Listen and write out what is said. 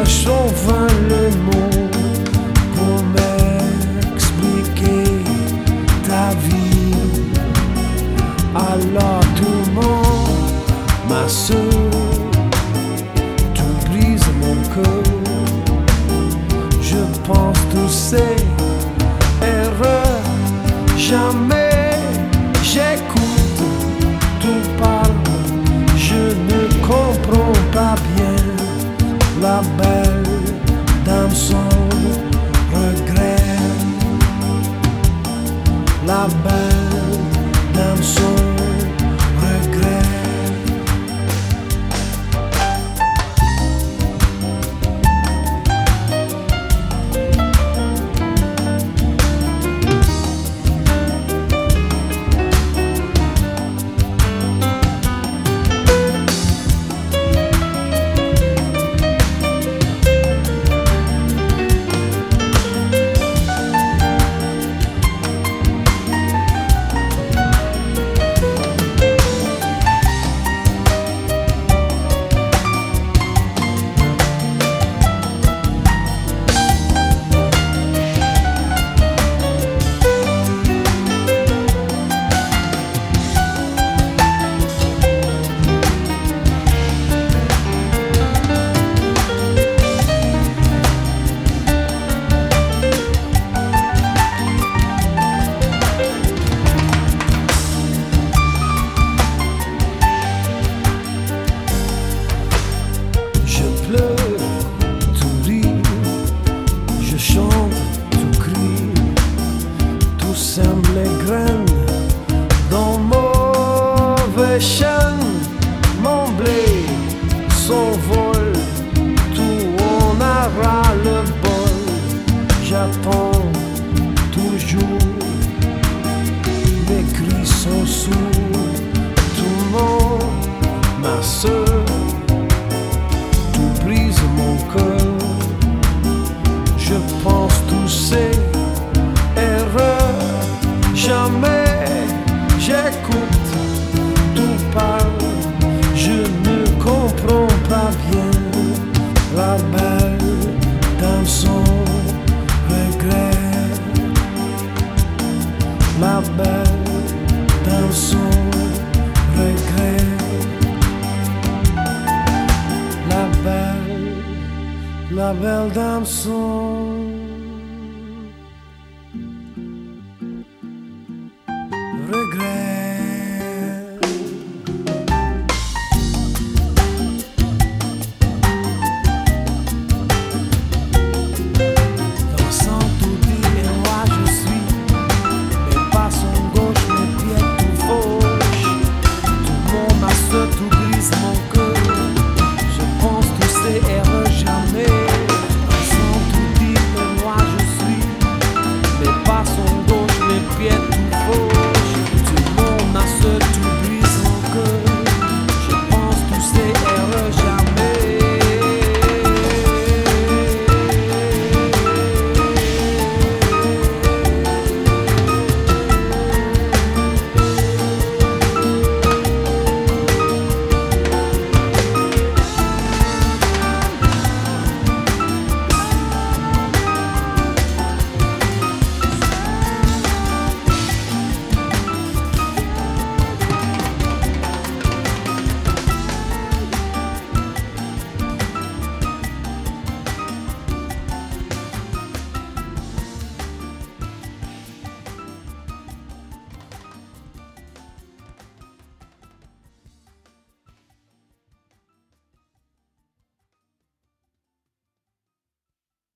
cherche en vain le mot pour m'expliquer ta vie. Alors tout le monde, ma soeur, tu brises mon cœur. Je pense tous ces erreurs, jamais j'écoute, tout parle, je ne comprends pas bien. La belle dame sans regret, la belle dame sans regret. Je chante, tout crie, tout sème les graines dans mauvais champ. Mon blé s'envole, tout on aura le bol. J'attends toujours, mes cris sont sourds. Tout le monde, ma soeur, tout brise mon cœur. Je pense tous ces erreurs, jamais j'écoute, tout parle, je ne comprends pas bien. La belle dame sans regret, la belle dame sans regret, la belle dame sans